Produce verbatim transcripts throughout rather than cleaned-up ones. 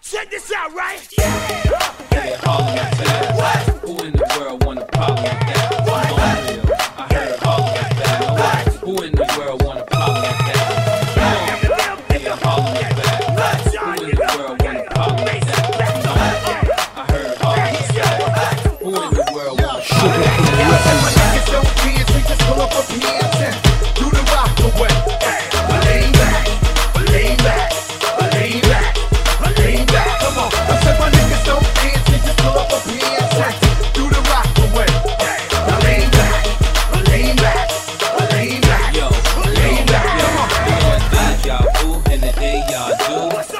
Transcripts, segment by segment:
Check this out, right? Yeah. Yeah, Harlem is bad. What? Who in the world want a problem with that? What? Come on, real. I heard Harlem is bad. What? Who in the world want a problem with that? Come on. Yeah, Harlem is bad. Who in the world want a problem with that? Come on. I heard Harlem is bad. Who in the world want a problem with that? Niggas don't dance, we just pull up a P S N. Do the rock away. Lean back, lean back, lean back, lean back. Come on. I said my niggas don't dance, we just pull up a P S N. Do the rock away. Lean back, lean back, lean back. Yo, lean back. Come on. we on deja vu, and the day y'all do,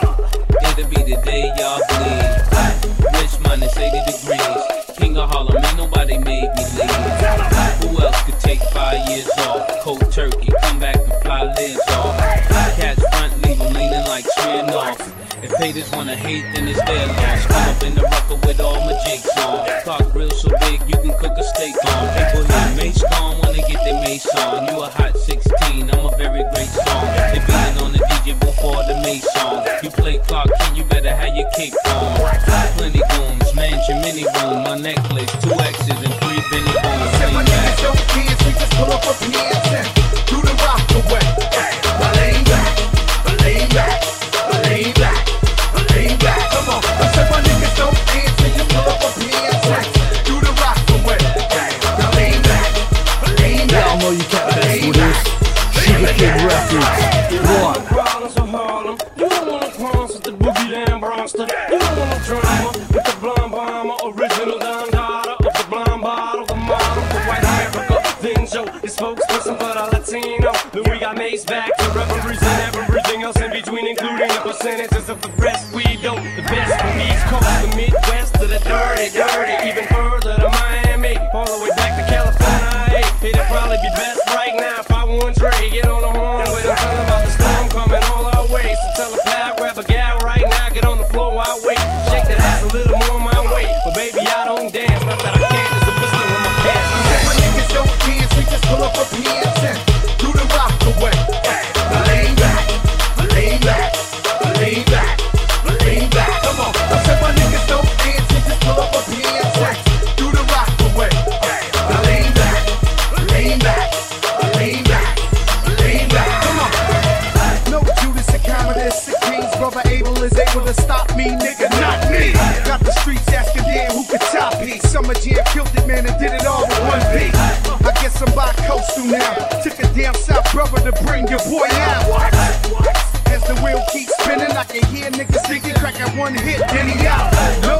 it'll be the day y'all bleed. Rich minus eighty degrees, king of Harlem, ain't nobody made me leave. Who else could take five years off? Cold turkey, come back and fly lids off. Catch front, leave them leaning like Smirnoff. If haters wanna hate, then it's their loss. Come up in the rucker with all my jigs on. Clock grill so big, you can cook a steak on. People hear Mace gone when they get their mace on. You a hot sixteen, I'm a very great song. They being on the D J before the Mace song. You play Clark Kent, you better have your kick on. Plenty booms, mansion, mini room, my necklace, two X's and three Benny booms. Said my niggas don't dance, we just pull up a P S N. Do the rock away. Lean back, lean back, lean back, lean back. Come on. I said my niggas don't dance, we just pull up a P S N. Do the rock away. Lean back, lean back. Y'all know you can't mess with this. Sugar King Records. What? Problems with Harlem. You don't want to cross with the boogie down Bronster. You don't want to drama with the blonde bomber, original Don Dada of the blonde bottle, the model for white America. Then Joe, the spokesperson for the Latino. Then we got Mace back to represent everything else in between, including the percentages of the best we do. The best from the East Coast, the Midwest, to the dirty, dirty, even further to Miami, all the way back to California. Hey, it'd probably be best right now if I won Dre. Get on the horn with him, tell him about the storm coming all our way. So tell a pal, grab a gal right now, get on the floor while I wait. Shake that ass a little more my way, but baby I don't dance, not that I can't. It's a pistol in my pants. Said my niggas don't dance, we just pull up a P S N. Do the rock away. Lean back, lean back, lean back, lean back. Come on. I said my niggas don't dance, we just pull up a P S N. Do the rock away. Lean back, lean back, lean back, lean back. Come on. No Judas and Commodus, sick Kings, brother Abel is able to stop me, nigga, not me. Got the streets asking damn who could top me. Summer Jam killed it, man, and did it all with one beat. I guess I'm by coastal now. Took a down south brother to bring your boy out. As the wheel keeps spinning, I can hear niggas thinking, crack at one hit, then he out. No